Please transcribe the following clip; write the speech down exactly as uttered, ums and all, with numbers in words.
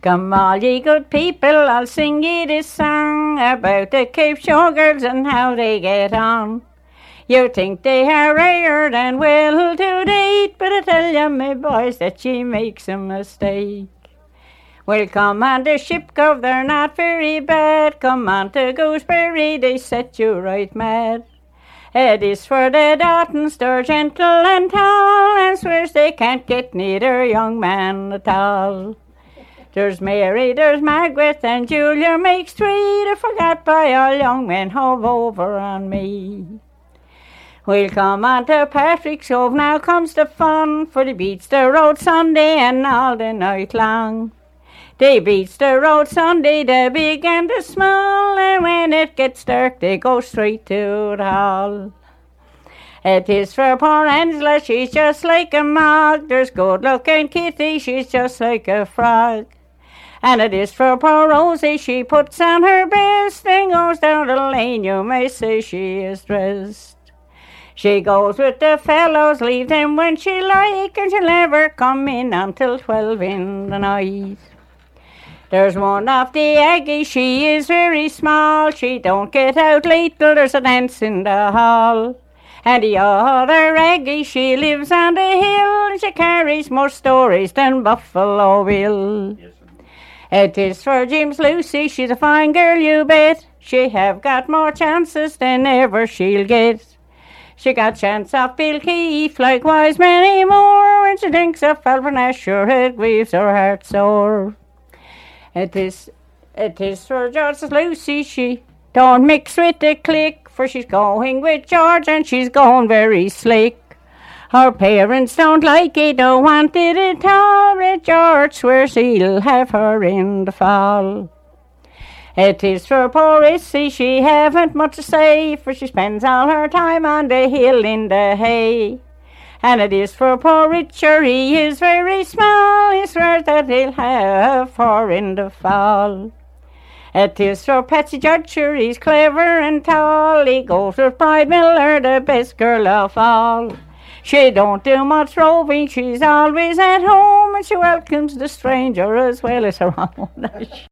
Come all ye good people, I'll sing ye this song about the Cape Shore girls and how they get on. You think they are rare and well to date, but I tell you, my boys, that she makes a mistake. Well, come on the ship, cove, they're not very bad. Come on to Gooseberry, they set you right mad. It is for the Dottons, they're gentle and tall, and swears they can't get neither young man at all. There's Mary, there's Margaret, and Julia makes three. They're forgot by all young men, hove over on me. We'll come on to Patrick's Cove, now comes the fun, for they beats the road Sunday and all the night long. They beats the road Sunday, the big and the small, and when it gets dark they go straight to the hall. It is for poor Angela, she's just like a mug. There's good-looking Kitty, she's just like a frog. And it is for poor Rosie, she puts on her best, and goes down the lane, you may say she is dressed. She goes with the fellows, leave them when she like, and she'll never come in until twelve in the night. There's one of the Aggies, she is very small, she don't get out late till there's a dance in the hall. And the other Aggie, she lives on the hill, and she carries more stories than Buffalo Bill. Yes, it is for Jim's Lucy, she's a fine girl, you bet. She have got more chances than ever she'll get. She got chance of Bill Keefe, likewise many more. When she thinks of Alfred Asher, it grieves her heart sore. It is, it is for George's Lucy, she don't mix with the clique, for she's going with George and she's going very slick. Her parents don't like it, don't want it at all, but George swears he'll have her in the fall. It is for poor Issy, she haven't much to say, for she spends all her time on the hill in the hay. And it is for poor Richard, he is very small, he swears that he'll have her in the fall. It is for Patsy Judger, he's clever and tall, he goes with Bride Miller, the best girl of all. She don't do much roving, she's always at home, and she welcomes the stranger as well as her own.